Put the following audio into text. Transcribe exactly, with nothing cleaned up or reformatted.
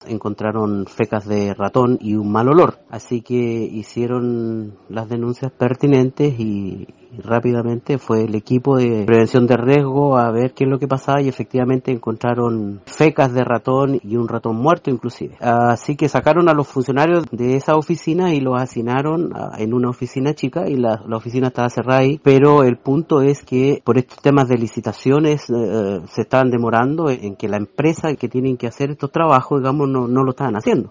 encontraron fecas de ratón y un mal olor, así que hicieron las denuncias pertinentes y, y rápidamente fue el equipo de prevención de riesgo a ver qué es lo que pasaba y efectivamente encontraron fecas de ratón y un ratón muerto inclusive. Así que sacaron a los funcionarios de esa oficina y los hacinaron en una oficina chica y la, la oficina estaba cerrada ahí, pero el punto es que por estos temas de licitaciones eh, se estaban demorando en que la empresa que tienen que hacer estos trabajos, digamos, no, no lo estaban haciendo.